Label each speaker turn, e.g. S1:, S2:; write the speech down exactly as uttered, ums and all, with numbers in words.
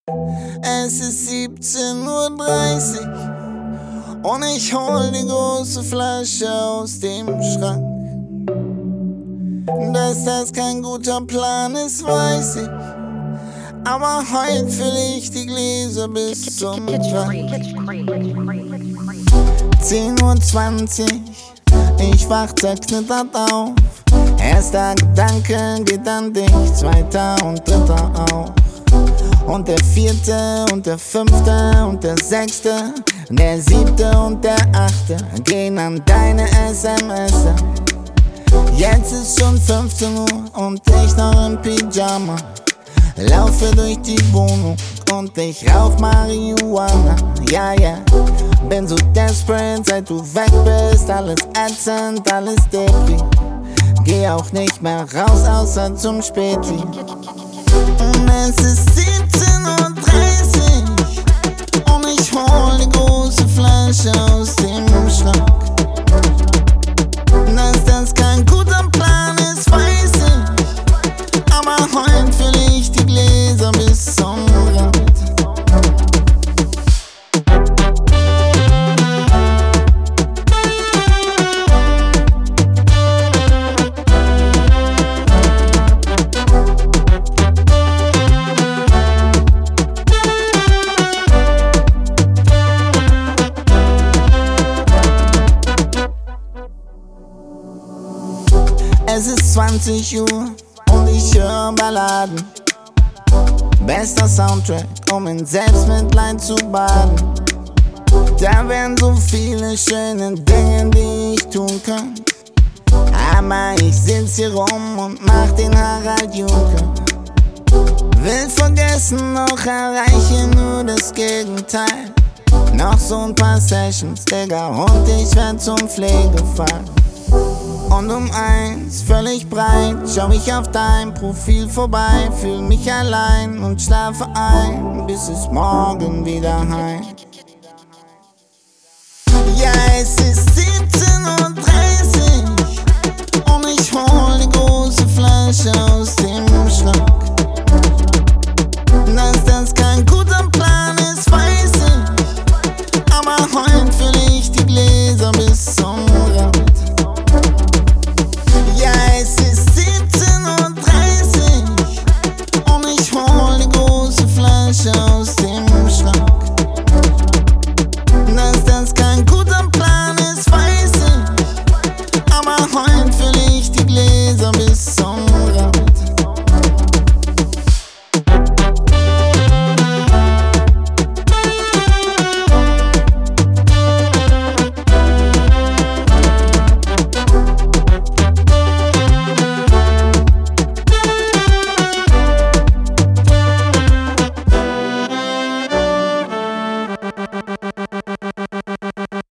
S1: Es ist siebzehn Uhr dreißig und ich hol die große Flasche aus dem Schrank. Dass das kein guter Plan ist, weiß ich, aber heute füll ich die Gläser bis zum Rand. zehn Uhr zwanzig, ich wach zerknittert auf. Erster Gedanke geht an dich, zweiter und dritter auch. Und der vierte und der fünfte und der sechste, der siebte und der achte gehen an deine S M S. Jetzt ist schon fünfzehn Uhr und ich noch im Pyjama. Laufe durch die Wohnung und ich rauch Marihuana. Ja, ja, bin so desperate, seit du weg bist. Alles ätzend, alles depri. Geh auch nicht mehr raus, außer zum Späti. Und es ist siebzehn Uhr dreißig und ich hol die große Flasche aus dem Schrank. Dass das kein guter Plan ist, weiß ich, aber heute füll ich die Gläser bis zum Rand. Es ist zwanzig Uhr und ich höre Balladen. Bester Soundtrack, um in Selbstmitleid zu baden. Da wären so viele schöne Dinge, die ich tun kann. Aber ich sitz hier rum und mach den Harald Juncker. Will vergessen, doch erreiche nur das Gegenteil. Noch so ein paar Sessions, Digga, und ich werd zum Pflegefall. Und um eins, völlig breit, schau ich auf dein Profil vorbei, fühl mich allein und schlafe ein, bis es morgen wieder heilt. Ja, es ist siebzehn Uhr dreißig und ich hol die große Flasche aus